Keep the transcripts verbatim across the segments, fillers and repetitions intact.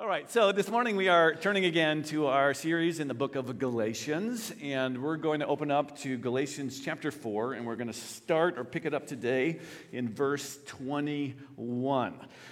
All right, so this morning we are turning again to our series in the book of Galatians, and we're going to open up to Galatians chapter four, and we're going to start or pick it up today in verse twenty-one.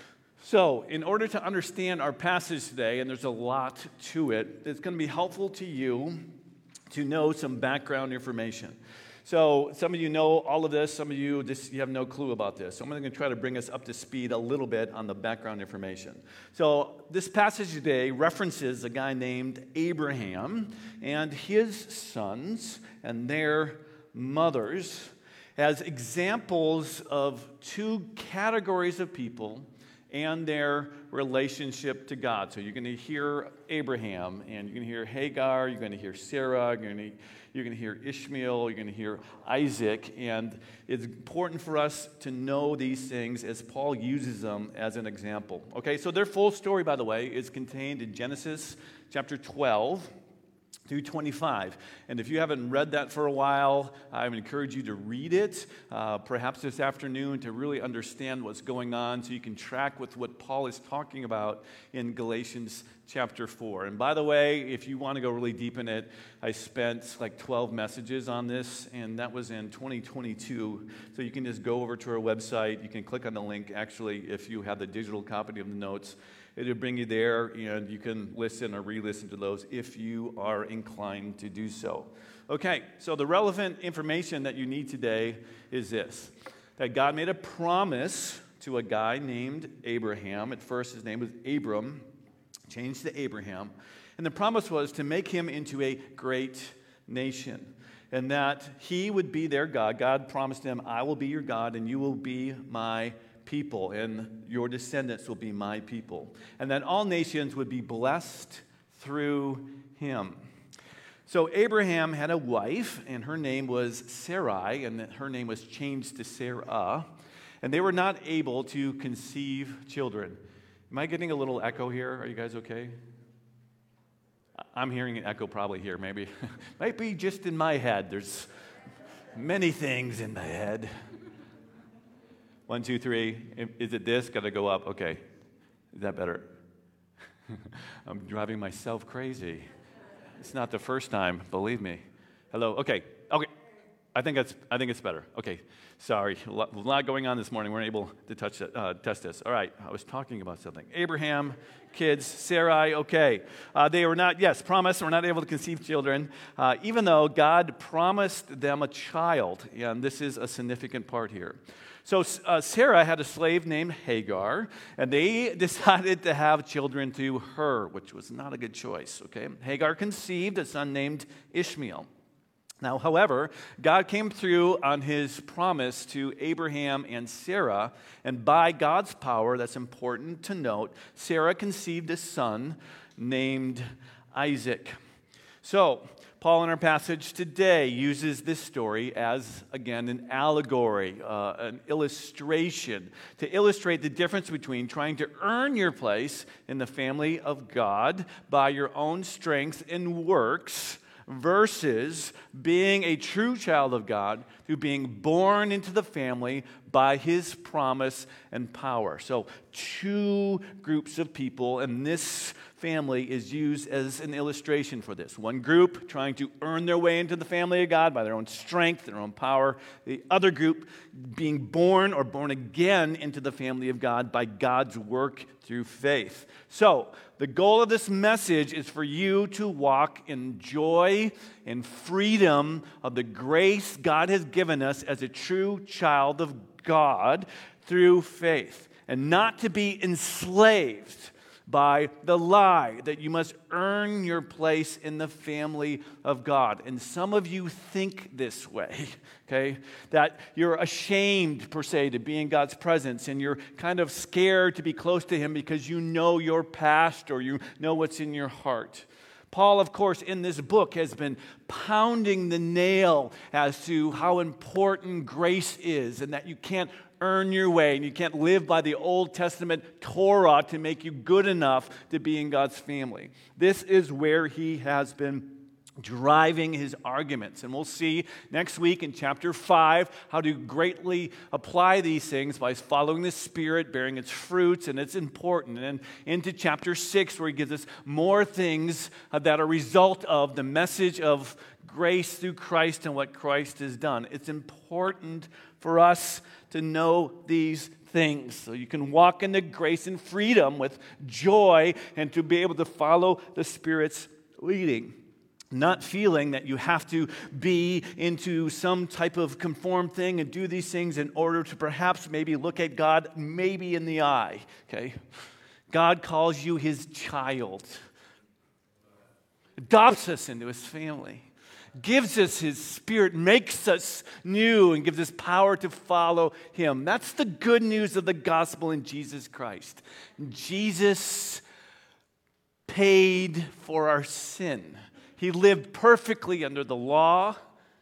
So, in order to understand our passage today, and there's a lot to it, it's going to be helpful to you to know some background information. So some of you know all of this, some of you just you have no clue about this. So I'm going to try to bring us up to speed a little bit on the background information. So this passage today references a guy named Abraham and his sons and their mothers as examples of two categories of people and their relationship to God. So you're going to hear Abraham, and you're going to hear Hagar, you're going to hear Sarah, you're going to, you're going to hear Ishmael, you're going to hear Isaac, and it's important for us to know these things as Paul uses them as an example. Okay, so their full story, by the way, is contained in Genesis chapter twelve through twenty-five. And if you haven't read that for a while, I would encourage you to read it, uh, perhaps this afternoon, to really understand what's going on so you can track with what Paul is talking about in Galatians chapter four. And by the way, if you want to go really deep in it, I spent like twelve messages on this, and that was in twenty twenty-two. So you can just go over to our website. You can click on the link, actually, if you have the digital copy of the notes. It'll bring you there, and you can listen or re-listen to those if you are inclined to do so. Okay, so the relevant information that you need today is this: that God made a promise to a guy named Abraham. At first, his name was Abram, changed to Abraham. And the promise was to make him into a great nation, and that he would be their God. God promised him, I will be your God, and you will be my people, and your descendants will be my people, and that all nations would be blessed through him. So Abraham had a wife, and her name was Sarai, and her name was changed to Sarah, and they were not able to conceive children. Am I getting a little echo here? Are you guys okay? I'm hearing an echo probably here, maybe. Might be just in my head. There's many things in the head. One, two, three. Is it this? Got to go up. Okay. Is that better? I'm driving myself crazy. It's not the first time, believe me. Hello. Okay. Okay. I think that's. I think it's better. Okay. Sorry. A lot, a lot going on this morning. We weren't able to touch it, uh, test this. All right. I was talking about something. Abraham, kids, Sarai. Okay. Uh, they were not. Yes, promised. Were not able to conceive children, uh, even though God promised them a child. And this is a significant part here. So uh, Sarah had a slave named Hagar, and they decided to have children through her, which was not a good choice, okay? Hagar conceived a son named Ishmael. Now, however, God came through on his promise to Abraham and Sarah, and by God's power, that's important to note, Sarah conceived a son named Isaac. So, Paul in our passage today uses this story as, again, an allegory, uh, an illustration, to illustrate the difference between trying to earn your place in the family of God by your own strength and works versus being a true child of God through being born into the family by his promise and power. So two groups of people, and this family is used as an illustration for this. One group trying to earn their way into the family of God by their own strength, their own power. The other group being born or born again into the family of God by God's work through faith. So the goal of this message is for you to walk in joy and freedom of the grace God has given us as a true child of God through faith, and not to be enslaved by the lie that you must earn your place in the family of God. And some of you think this way, okay? That you're ashamed, per se, to be in God's presence, and you're kind of scared to be close to him because you know your past or you know what's in your heart. Paul, of course, in this book has been pounding the nail as to how important grace is, and that you can't earn your way and you can't live by the Old Testament Torah to make you good enough to be in God's family. This is where he has been driving his arguments. And we'll see next week in chapter five how to greatly apply these things by following the Spirit, bearing its fruits, and it's important. And then into chapter six, where he gives us more things that are a result of the message of grace through Christ and what Christ has done. It's important for us to know these things so you can walk into grace and freedom with joy and to be able to follow the Spirit's leading. Not feeling that you have to be into some type of conform thing and do these things in order to perhaps maybe look at God maybe in the eye, okay? God calls you his child, adopts us into his family, gives us his Spirit, makes us new, and gives us power to follow him. That's the good news of the gospel in Jesus Christ. Jesus paid for our sin. He lived perfectly under the law,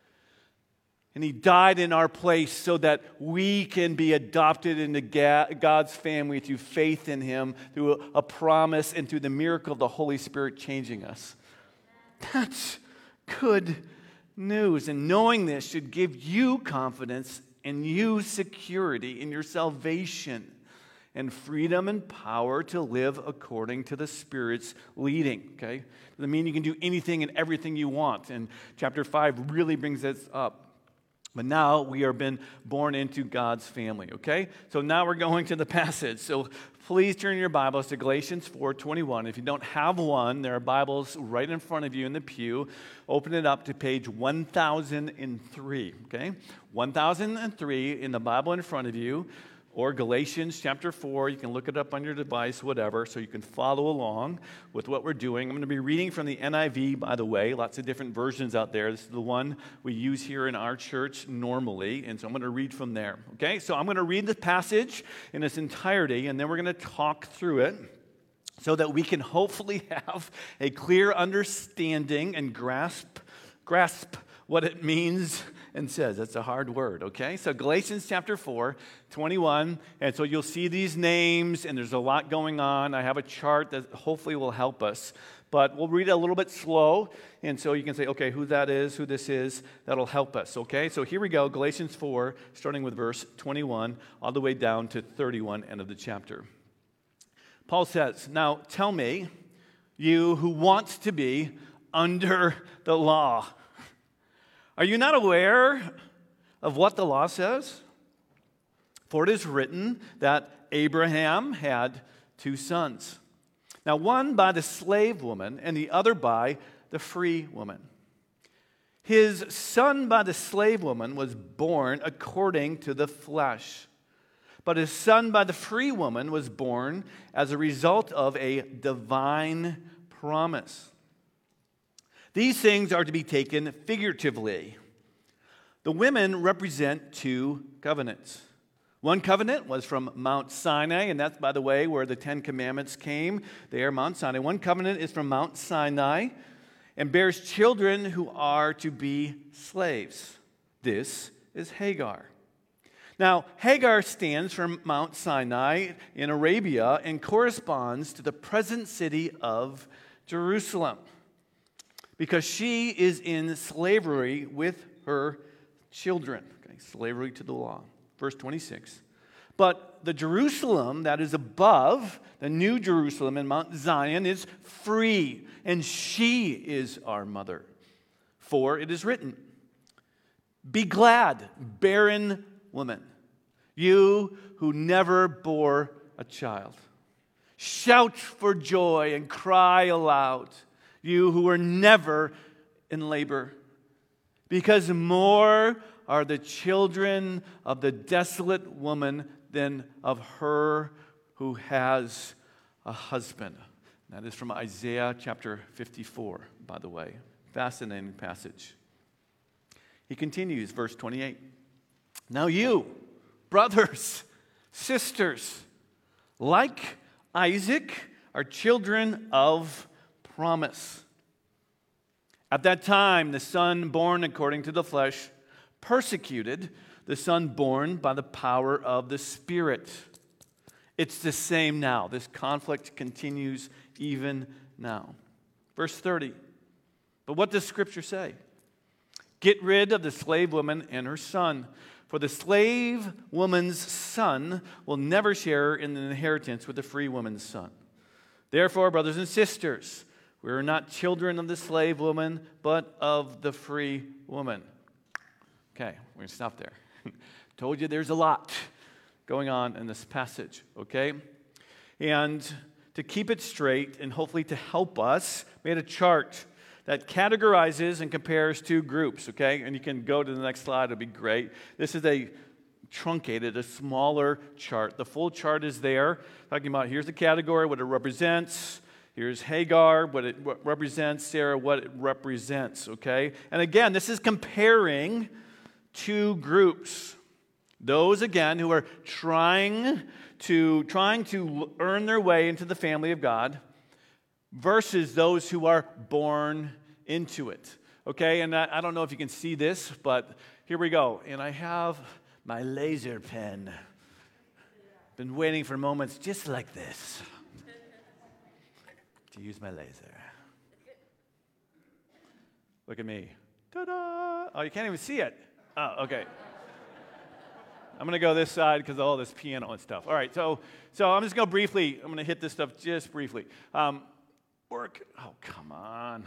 and he died in our place so that we can be adopted into God's family through faith in him, through a promise, and through the miracle of the Holy Spirit changing us. That's good news, and knowing this should give you confidence and you security in your salvation and freedom and power to live according to the Spirit's leading, okay? Doesn't mean you can do anything and everything you want, and chapter five really brings this up. But now we are been born into God's family, okay? So now we're going to the passage. So please turn your Bibles to Galatians four twenty-one. If you don't have one, there are Bibles right in front of you in the pew. Open it up to page one thousand three, okay? one thousand three in the Bible in front of you. Or Galatians chapter four, you can look it up on your device, whatever, so you can follow along with what we're doing. I'm going to be reading from the N I V, by the way, lots of different versions out there. This is the one we use here in our church normally, and so I'm going to read from there, okay? So I'm going to read the passage in its entirety, and then we're going to talk through it so that we can hopefully have a clear understanding and grasp, grasp what it means and says. That's a hard word, okay? So Galatians chapter four, twenty-one, and so you'll see these names, and there's a lot going on. I have a chart that hopefully will help us, but we'll read it a little bit slow, and so you can say, okay, who that is, who this is, that'll help us, okay? So here we go, Galatians four, starting with verse twenty-one, all the way down to thirty-one, end of the chapter. Paul says, "Now tell me, you who want to be under the law, are you not aware of what the law says? For it is written that Abraham had two sons. Now, one by the slave woman and the other by the free woman. His son by the slave woman was born according to the flesh, but his son by the free woman was born as a result of a divine promise. These things are to be taken figuratively. The women represent two covenants. One covenant was from Mount Sinai, and that's, by the way, where the Ten Commandments came. They are Mount Sinai. One covenant is from Mount Sinai and bears children who are to be slaves. This is Hagar. Now, Hagar stands for Mount Sinai in Arabia and corresponds to the present city of Jerusalem, because she is in slavery with her children. Okay, slavery to the law. Verse twenty-six. But the Jerusalem that is above, the new Jerusalem in Mount Zion, is free, and she is our mother. For it is written, be glad, barren woman, you who never bore a child. Shout for joy and cry aloud, you who were never in labor, because more are the children of the desolate woman than of her who has a husband. That is from Isaiah chapter fifty-four, by the way. Fascinating passage. He continues, verse twenty-eight. Now you, brothers, sisters, like Isaac, are children of promise. At that time, the son born according to the flesh persecuted the son born by the power of the Spirit. It's the same now. This conflict continues even now. Verse thirty. But what does Scripture say? Get rid of the slave woman and her son, for the slave woman's son will never share in the inheritance with the free woman's son. Therefore, brothers and sisters, we are not children of the slave woman, but of the free woman. Okay, we're going to stop there. Told you there's a lot going on in this passage, okay? And to keep it straight and hopefully to help us, made a chart that categorizes and compares two groups, okay? And you can go to the next slide, it'll be great. This is a truncated, a smaller chart. The full chart is there, talking about here's the category, what it represents. Here's Hagar, what it represents. Sarah, what it represents, okay? And again, this is comparing two groups. Those, again, who are trying to, trying to earn their way into the family of God versus those who are born into it, okay? And I, I don't know if you can see this, but here we go. And I have my laser pen. Been waiting for moments just like this to use my laser. Look at me. Ta-da! Oh, you can't even see it. Oh, okay. I'm going to go this side because of all this piano and stuff. All right, so so I'm just going to briefly, I'm going to hit this stuff just briefly. Um, work. Oh, come on.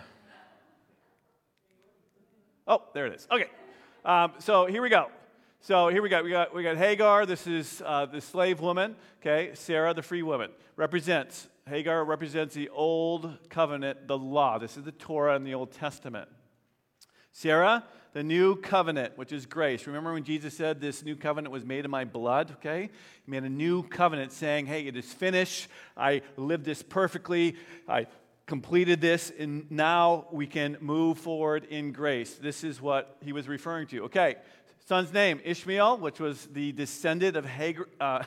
Oh, there it is. Okay. Um, so here we go. So here we got we got we got Hagar. This is uh, the slave woman. Okay, Sarah, the free woman, represents Hagar represents the old covenant, the law. This is the Torah in the Old Testament. Sarah, the new covenant, which is grace. Remember when Jesus said this new covenant was made in my blood, okay? He made a new covenant saying, hey, it is finished. I lived this perfectly. I completed this, and now we can move forward in grace. This is what he was referring to. Okay, son's name, Ishmael, which was the descendant of Hagar, uh,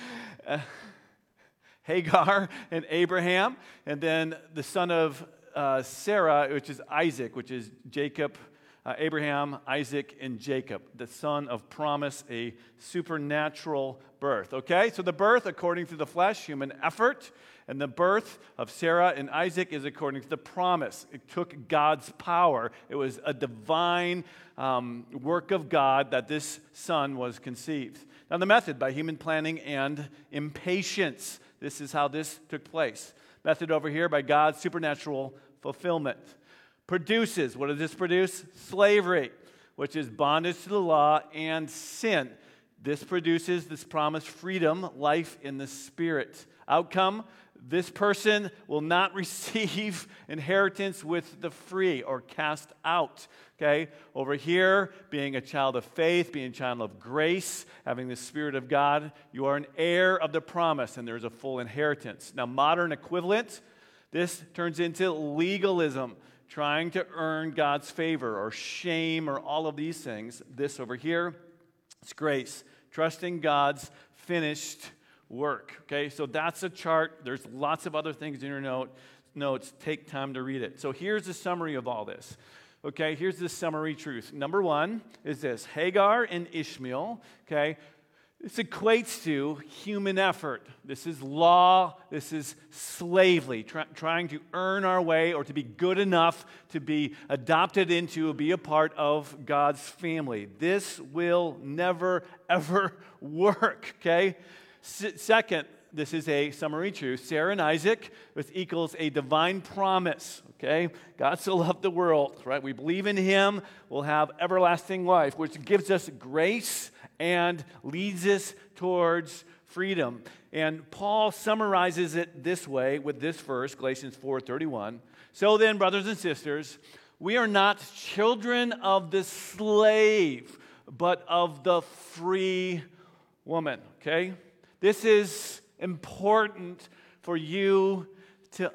Hagar and Abraham, and then the son of uh, Sarah, which is Isaac, which is Jacob, uh, Abraham, Isaac, and Jacob, the son of promise, a supernatural birth. Okay, so the birth according to the flesh, human effort, and the birth of Sarah and Isaac is according to the promise. It took God's power. It was a divine um, work of God that this son was conceived. Now the method, by human planning and impatience. This is how this took place. Method over here, by God's supernatural fulfillment. Produces, what does this produce? Slavery, which is bondage to the law and sin. This produces this promised freedom, life in the Spirit. Outcome, this person will not receive inheritance with the free or cast out. Okay? Over here, being a child of faith, being a child of grace, having the Spirit of God, you are an heir of the promise, and there's a full inheritance. Now, modern equivalent, this turns into legalism, trying to earn God's favor or shame or all of these things. This over here, it's grace, trusting God's finished work. Okay, so that's a chart. There's lots of other things in your note, notes. Take time to read it. So here's the summary of all this. Okay, here's the summary truth. Number one is this: Hagar and Ishmael. Okay, this equates to human effort. This is law. This is slavery, try, trying to earn our way or to be good enough to be adopted into, be a part of God's family. This will never, ever work, okay? S- second, this is a summary truth. Sarah and Isaac, which equals a divine promise, okay? God so loved the world, right? We believe in Him, we'll have everlasting life, which gives us grace and leads us towards freedom. And Paul summarizes it this way with this verse, Galatians four thirty-one. So then, brothers and sisters, we are not children of the slave, but of the free woman, okay? This is important for you to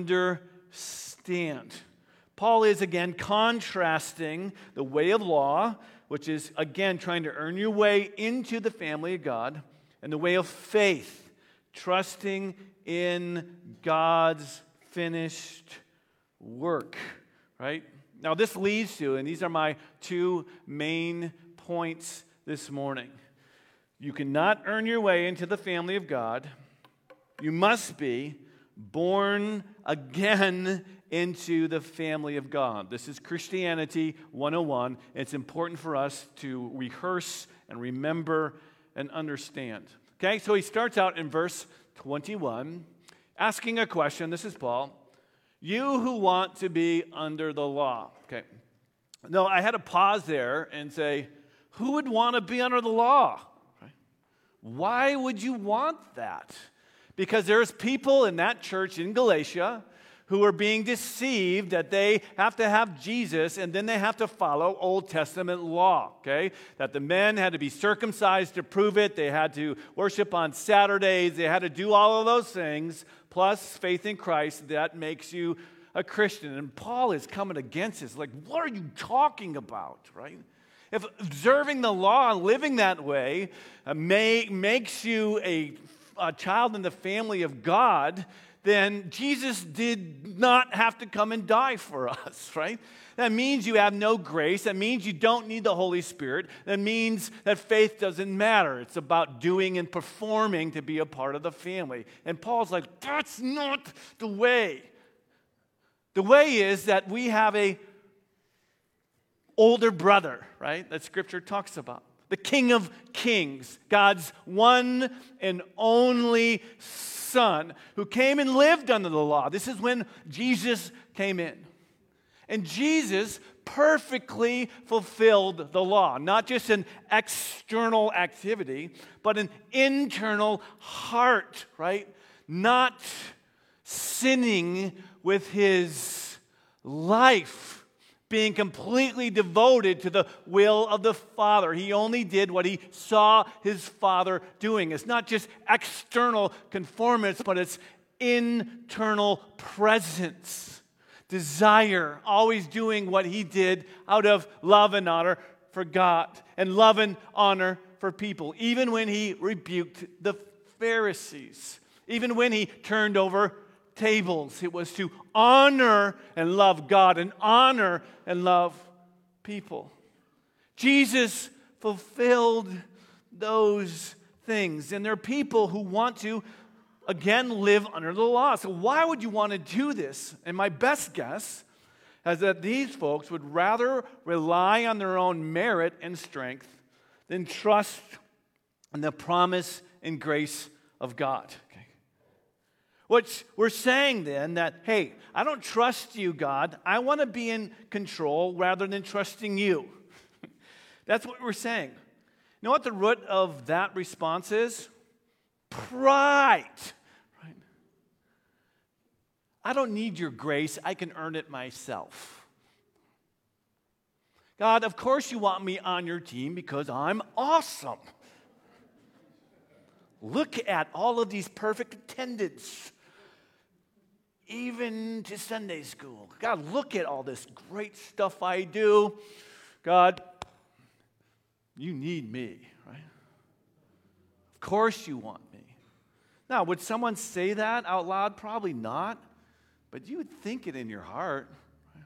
understand. Paul is again contrasting the way of law, which is again trying to earn your way into the family of God, and the way of faith, trusting in God's finished work, right? Now this leads to, and these are my two main points this morning. You cannot earn your way into the family of God. You must be born again into the family of God. This is Christianity one oh one. It's important for us to rehearse and remember and understand. Okay, so he starts out in verse twenty-one, asking a question. This is Paul. You who want to be under the law. Okay. No, I had to pause there and say, who would want to be under the law? Right? Why would you want that? Because there's people in that church in Galatia who are being deceived that they have to have Jesus and then they have to follow Old Testament law, okay? That the men had to be circumcised to prove it. They had to worship on Saturdays. They had to do all of those things, plus faith in Christ. That makes you a Christian. And Paul is coming against this. Like, what are you talking about, right? If observing the law and living that way uh, may, makes you a, a child in the family of God, then Jesus did not have to come and die for us, right? That means you have no grace. That means you don't need the Holy Spirit. That means that faith doesn't matter. It's about doing and performing to be a part of the family. And Paul's like, that's not the way. The way is that we have a older brother, right, that Scripture talks about. The King of Kings, God's one and only Son, who came and lived under the law. This is when Jesus came in. And Jesus perfectly fulfilled the law, not just an external activity, but an internal heart, right? Not sinning with his life, being completely devoted to the will of the Father. He only did what he saw his Father doing. It's not just external conformance, but it's internal presence, desire, always doing what he did out of love and honor for God and love and honor for people. Even when he rebuked the Pharisees, even when he turned over tables, it was to honor and love God and honor and love people. Jesus fulfilled those things. And there are people who want to, again, live under the law. So why would you want to do this? And my best guess is that these folks would rather rely on their own merit and strength than trust in the promise and grace of God. What we're saying then that, hey, I don't trust you, God. I want to be in control rather than trusting you. That's what we're saying. You know what the root of that response is? Pride. Right? I don't need your grace. I can earn it myself. God, of course you want me on your team because I'm awesome. Look at all of these perfect attendance. Even to Sunday school. God, look at all this great stuff I do. God, you need me, right? Of course you want me. Now, would someone say that out loud? Probably not. But you would think it in your heart. Right?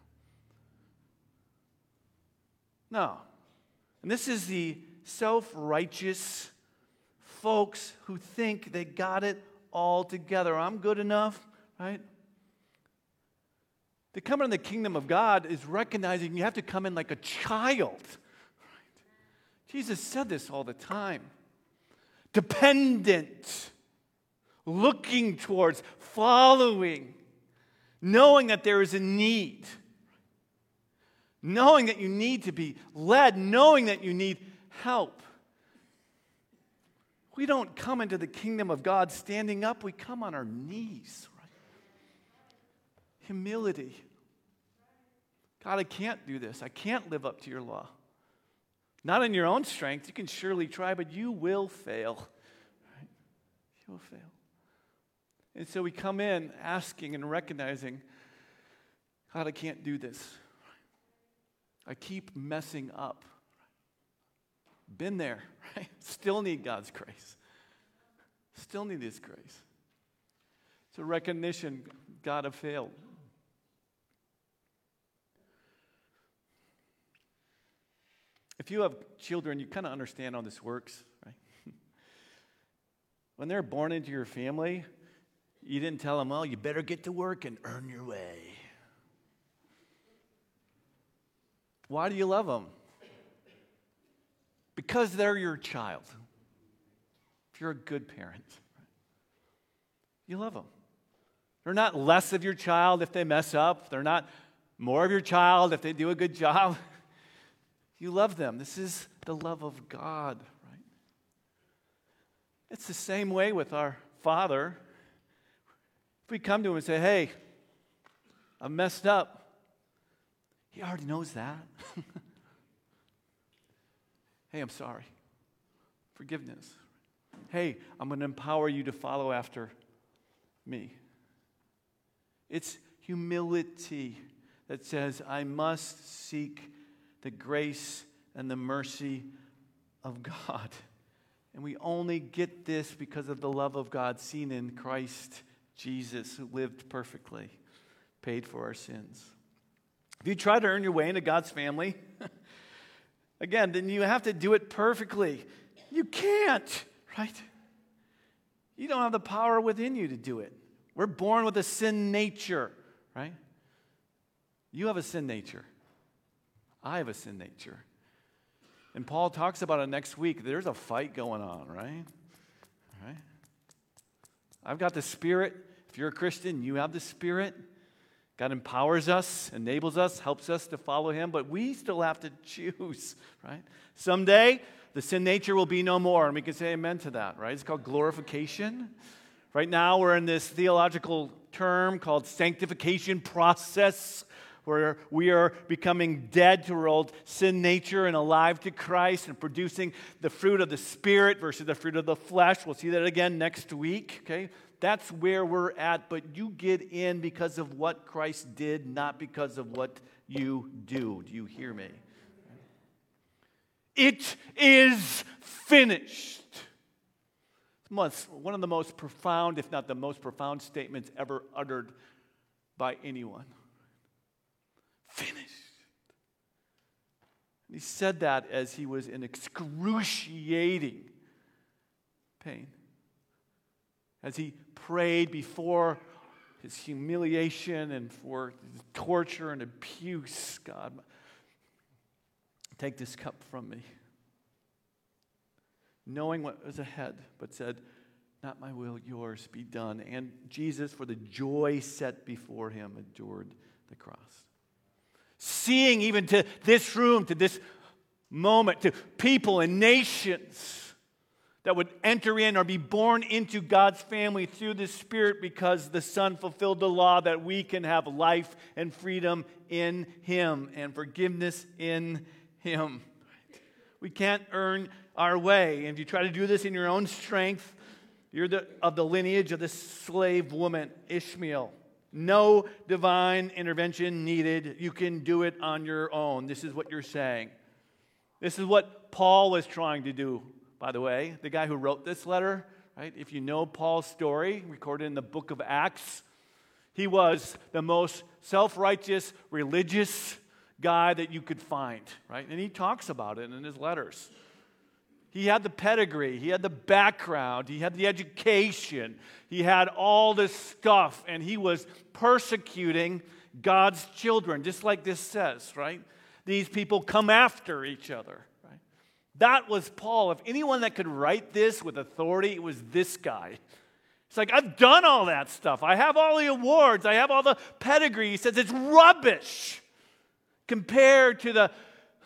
No. And this is the self-righteous folks who think they got it all together. I'm good enough, right? To come into the kingdom of God is recognizing you have to come in like a child. Right? Jesus said this all the time. Dependent, looking towards, following, knowing that there is a need, knowing that you need to be led, knowing that you need help. We don't come into the kingdom of God standing up, we come on our knees. Humility. God, I can't do this. I can't live up to your law. Not in your own strength. You can surely try, but you will fail. Right? You will fail. And so we come in asking and recognizing, God, I can't do this. I keep messing up. Been there, right? Still need God's grace. Still need his grace. It's a recognition God have failed. If you have children, you kind of understand how this works, right? When they're born into your family, You didn't tell them, well, you better get to work and earn your way. Why do you love them? Because they're your child. If you're a good parent, you love them. They're not less of your child if they mess up. They're not more of your child if they do a good job. You love them. This is the love of God, right? It's the same way with our Father. If we come to Him and say, hey, I've messed up, He already knows that. Hey, I'm sorry. Forgiveness. Hey, I'm going to empower you to follow after me. It's humility that says, I must seek the grace and the mercy of God. And we only get this because of the love of God seen in Christ Jesus, who lived perfectly, paid for our sins. If you try to earn your way into God's family, again, then you have to do it perfectly. You can't, right? You don't have the power within you to do it. We're born with a sin nature, right? You have a sin nature. I have a sin nature. And Paul talks about it next week. There's a fight going on, right? Right? I've got the Spirit. If you're a Christian, you have the Spirit. God empowers us, enables us, helps us to follow Him, but we still have to choose, right? Someday, the sin nature will be no more, and we can say amen to that, right? It's called glorification. Right now, we're in this theological term called sanctification process, where we are becoming dead to our old sin nature and alive to Christ and producing the fruit of the Spirit versus the fruit of the flesh. We'll see that again next week, okay? That's where we're at, but you get in because of what Christ did, not because of what you do. Do you hear me? It is finished. One of the most profound, if not the most profound statements ever uttered by anyone. Finished. And he said that as he was in excruciating pain. As he prayed before his humiliation and for his torture and abuse, God, take this cup from me. Knowing what was ahead, but said, not my will, yours be done. And Jesus, for the joy set before him, endured the cross. Seeing even to this room, to this moment, to people and nations that would enter in or be born into God's family through the Spirit because the Son fulfilled the law that we can have life and freedom in Him and forgiveness in Him. We can't earn our way. And if you try to do this in your own strength, you're the, of the lineage of the slave woman, Ishmael. No divine intervention needed. You can do it on your own. This is what you're saying. This is what Paul was trying to do, by the way. The guy who wrote this letter, right? If you know Paul's story, recorded in the book of Acts, he was the most self-righteous, religious guy that you could find, right? And he talks about it in his letters. He had the pedigree, he had the background, he had the education, he had all this stuff, and he was persecuting God's children, just like this says, right? These people come after each other, right? That was Paul. If anyone that could write this with authority, it was this guy. It's like, I've done all that stuff. I have all the awards. I have all the pedigree. He says it's rubbish compared to the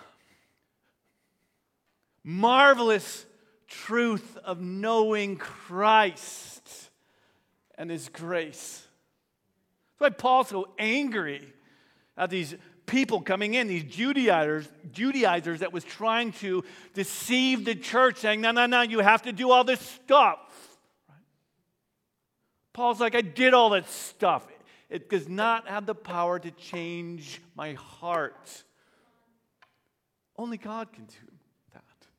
marvelous truth of knowing Christ and His grace. That's why Paul's so angry at these people coming in, these Judaizers, Judaizers that was trying to deceive the church, saying, no, no, no, you have to do all this stuff. Right? Paul's like, I did all that stuff. It does not have the power to change my heart. Only God can do that.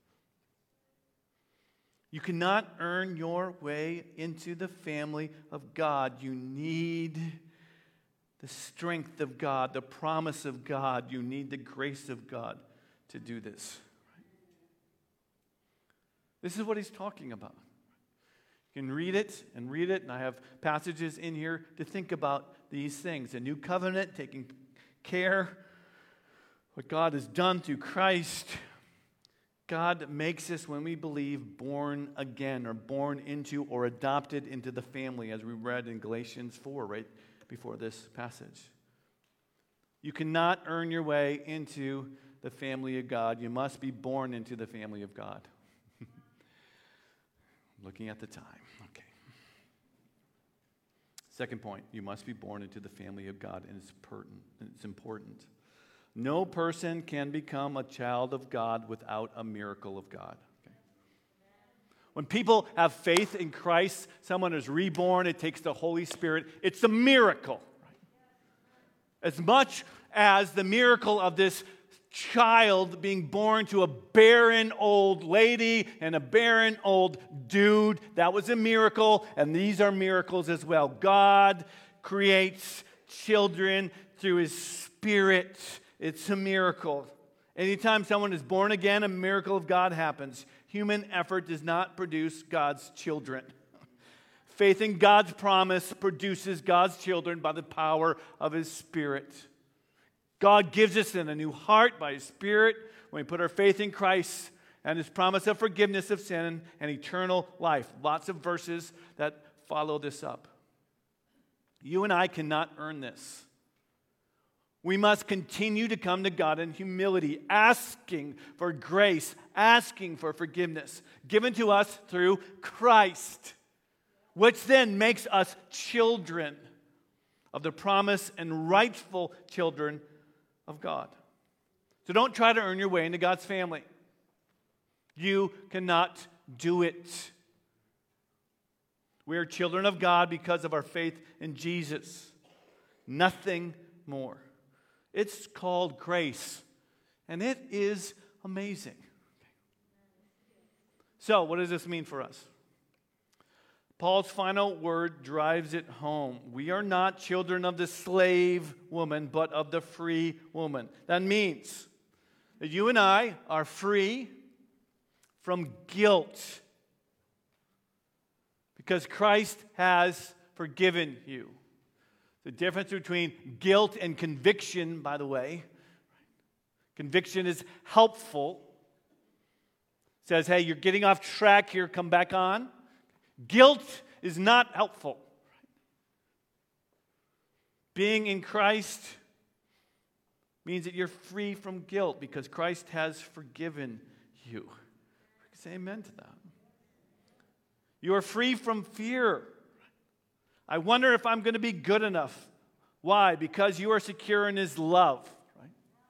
You cannot earn your way into the family of God. You need the strength of God, the promise of God. You need the grace of God to do this. This is what he's talking about. You can read it and read it, and I have passages in here to think about these things. A new covenant, taking care, what God has done through Christ. God makes us, when we believe, born again, or born into, or adopted into the family, as we read in Galatians four, right before this passage. You cannot earn your way into the family of God. You must be born into the family of God. Looking at the time. Okay. Second point, you must be born into the family of God, and it's pertinent, it's important. No person can become a child of God without a miracle of God. Okay. When people have faith in Christ, someone is reborn, it takes the Holy Spirit. It's a miracle. Right? As much as the miracle of this child being born to a barren old lady and a barren old dude, that was a miracle, and these are miracles as well. God creates children through His Spirit. It's a miracle. Anytime someone is born again, a miracle of God happens. Human effort does not produce God's children. Faith in God's promise produces God's children by the power of His Spirit. God gives us in a new heart by His Spirit when we put our faith in Christ and His promise of forgiveness of sin and eternal life. Lots of verses that follow this up. You and I cannot earn this. We must continue to come to God in humility, asking for grace, asking for forgiveness, given to us through Christ, which then makes us children of the promise and rightful children of God. So don't try to earn your way into God's family. You cannot do it. We are children of God because of our faith in Jesus. Nothing more. It's called grace, and it is amazing. So, what does this mean for us? Paul's final word drives it home. We are not children of the slave woman, but of the free woman. That means that you and I are free from guilt because Christ has forgiven you. The difference between guilt and conviction, by the way, conviction is helpful. It says, hey, you're getting off track here, come back on. Guilt is not helpful. Being in Christ means that you're free from guilt because Christ has forgiven you. Say amen to that. You are free from fear. I wonder if I'm going to be good enough. Why? Because you are secure in His love. Right?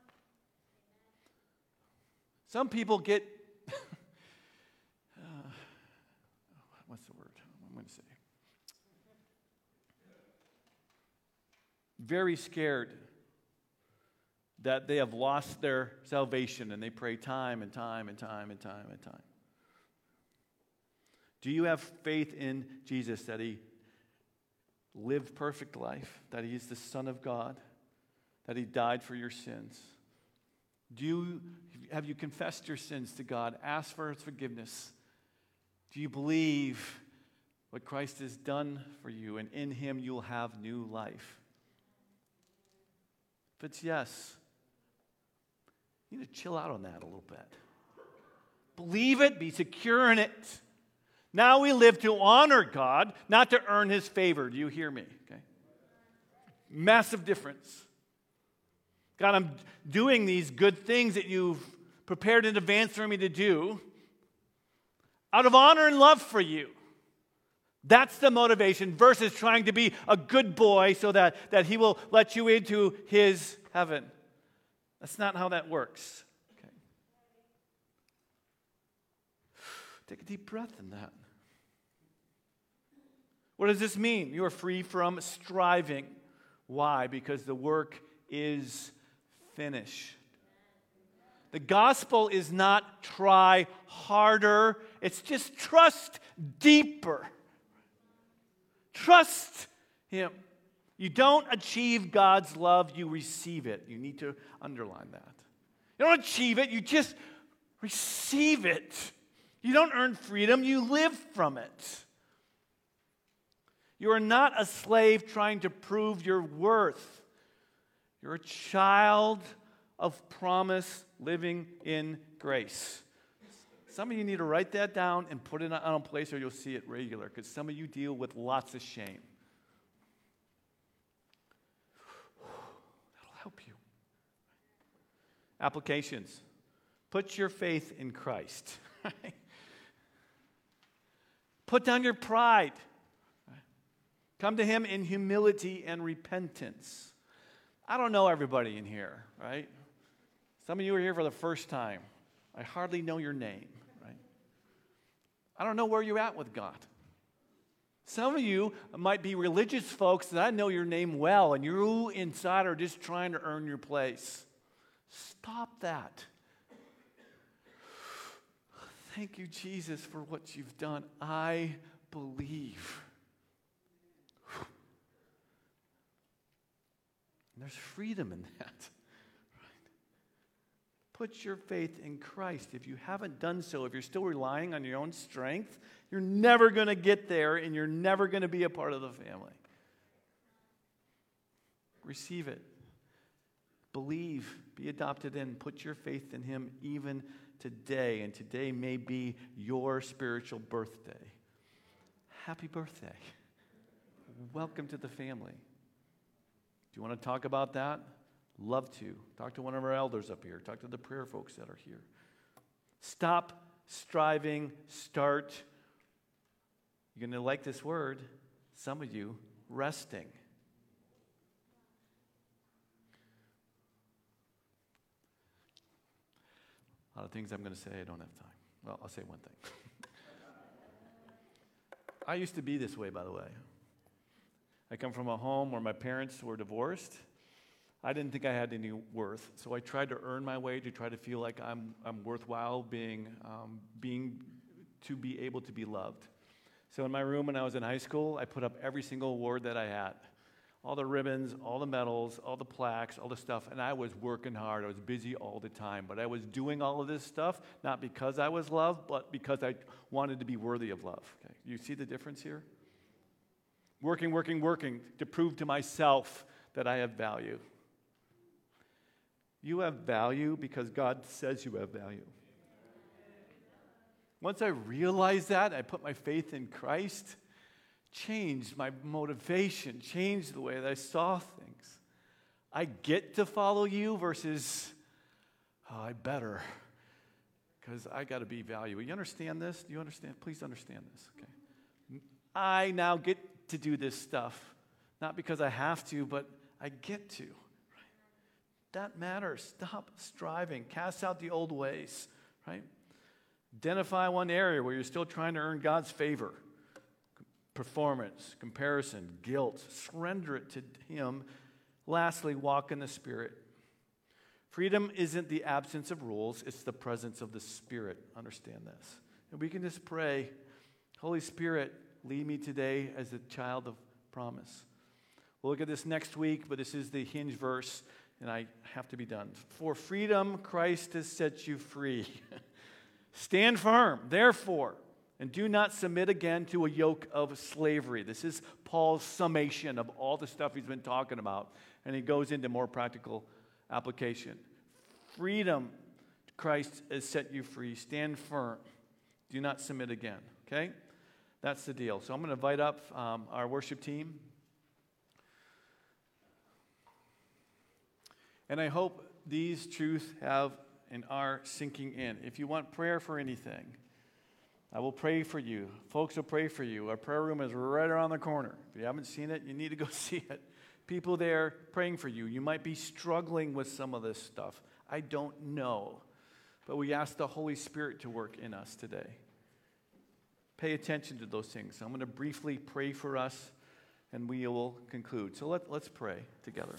Some people get, uh, what's the word I'm going to say? Very scared that they have lost their salvation, and they pray time and time and time and time and time. Do you have faith in Jesus that He lived perfect life, that He is the Son of God, that He died for your sins? Do you, have you confessed your sins to God, asked for His forgiveness? Do you believe what Christ has done for you, and in Him you'll have new life? If it's yes, you need to chill out on that a little bit. Believe it, be secure in it. Now we live to honor God, not to earn His favor. Do you hear me? Okay. Massive difference. God, I'm doing these good things that you've prepared in advance for me to do out of honor and love for you. That's the motivation versus trying to be a good boy so that, that He will let you into His heaven. That's not how that works. Okay. Take a deep breath in that. What does this mean? You are free from striving. Why? Because the work is finished. The gospel is not try harder. It's just trust deeper. Trust Him. You don't achieve God's love, you receive it. You need to underline that. You don't achieve it, you just receive it. You don't earn freedom, you live from it. You are not a slave trying to prove your worth. You're a child of promise living in grace. Some of you need to write that down and put it on a place where you'll see it regular, because some of you deal with lots of shame. That'll help you. Applications. Put your faith in Christ. Put down your pride. Come to him in humility and repentance. I don't know everybody in here, right? Some of you are here for the first time. I hardly know your name, right? I don't know where you're at with God. Some of you might be religious folks that I know your name well, and you inside are just trying to earn your place. Stop that. Thank you, Jesus, for what you've done. I believe. And there's freedom in that. Right? Put your faith in Christ. If you haven't done so, if you're still relying on your own strength, you're never going to get there, and you're never going to be a part of the family. Receive it. Believe. Be adopted in. Put your faith in him even today. And today may be your spiritual birthday. Happy birthday. Welcome to the family. Do you want to talk about that? Love to. Talk to one of our elders up here. Talk to the prayer folks that are here. Stop striving. Start. You're going to like this word. Some of you, resting. A lot of things I'm going to say, I don't have time. Well, I'll say one thing. I used to be this way, by the way. I come from a home where my parents were divorced. I didn't think I had any worth, so I tried to earn my way to try to feel like I'm I'm worthwhile being um, being to be able to be loved. So in my room when I was in high school, I put up every single award that I had. All the ribbons, all the medals, all the plaques, all the stuff, and I was working hard. I was busy all the time, but I was doing all of this stuff not because I was loved, but because I wanted to be worthy of love. Okay, you see the difference here? Working, working, working to prove to myself that I have value. You have value because God says you have value. Once I realized that, I put my faith in Christ, changed my motivation, changed the way that I saw things. I get to follow you versus, oh, I better, because I got to be valuable. You understand this? Do you understand? Please understand this, okay? I now get to do this stuff, not because I have to, but I get to. Right? That matters. Stop striving. Cast out the old ways, right? Identify one area where you're still trying to earn God's favor. Performance, comparison, guilt. Surrender it to him. Lastly, walk in the Spirit. Freedom isn't the absence of rules, it's the presence of the Spirit. Understand this. And we can just pray, Holy Spirit, lead me today as a child of promise. We'll look at this next week, but this is the hinge verse, and I have to be done. For freedom, Christ has set you free. Stand firm, therefore, and do not submit again to a yoke of slavery. This is Paul's summation of all the stuff he's been talking about, and he goes into more practical application. Freedom, Christ has set you free. Stand firm. Do not submit again, okay? That's the deal. So I'm going to invite up um, our worship team. And I hope these truths have and are sinking in. If you want prayer for anything, I will pray for you. Folks will pray for you. Our prayer room is right around the corner. If you haven't seen it, you need to go see it. People there praying for you. You might be struggling with some of this stuff. I don't know. But we ask the Holy Spirit to work in us today. Pay attention to those things. I'm going to briefly pray for us, and we will conclude. So let, let's pray together.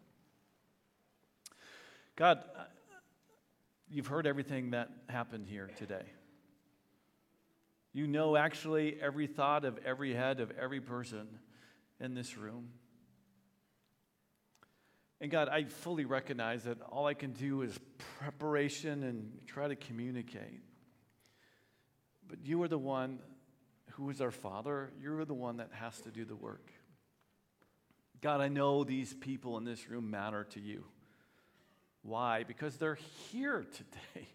God, you've heard everything that happened here today. You know actually every thought of every head of every person in this room. And God, I fully recognize that all I can do is preparation and try to communicate. But you are the one who is our Father, you're the one that has to do the work. God, I know these people in this room matter to you. Why? Because they're here today.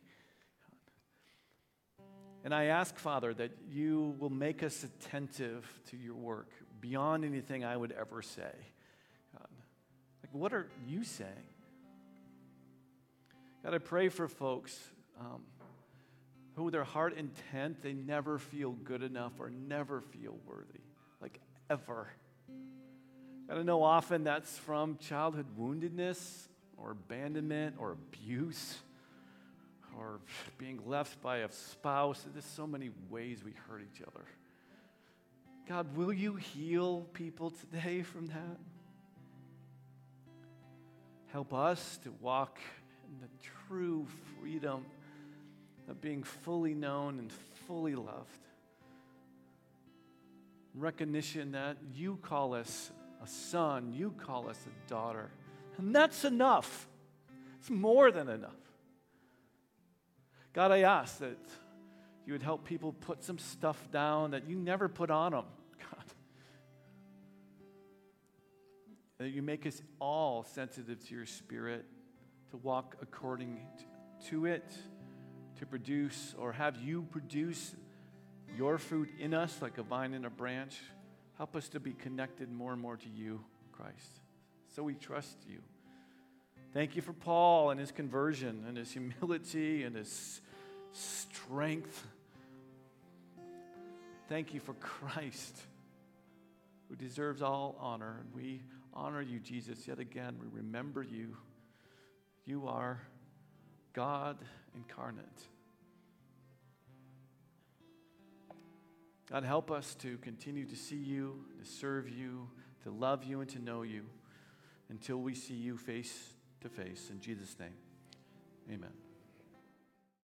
And I ask, Father, that you will make us attentive to your work beyond anything I would ever say. God, like, what are you saying? God, I pray for folks um, who their heart intent, they never feel good enough or never feel worthy, like ever. God, I know often that's from childhood woundedness or abandonment or abuse, or being left by a spouse. There's so many ways we hurt each other. God, will you heal people today from that? Help us to walk in the true freedom of being fully known and fully loved. Recognition that you call us a son, you call us a daughter, and that's enough. It's more than enough. God, I ask that you would help people put some stuff down that you never put on them, God. That you make us all sensitive to your Spirit, to walk according to it, to produce or have you produce your fruit in us like a vine and a branch. Help us to be connected more and more to you, Christ. So we trust you. Thank you for Paul and his conversion and his humility and his strength. Thank you for Christ, who deserves all honor. And we honor you, Jesus, yet again. We remember you. You are God incarnate. God, help us to continue to see you, to serve you, to love you, and to know you until we see you face to face. In Jesus' name, amen.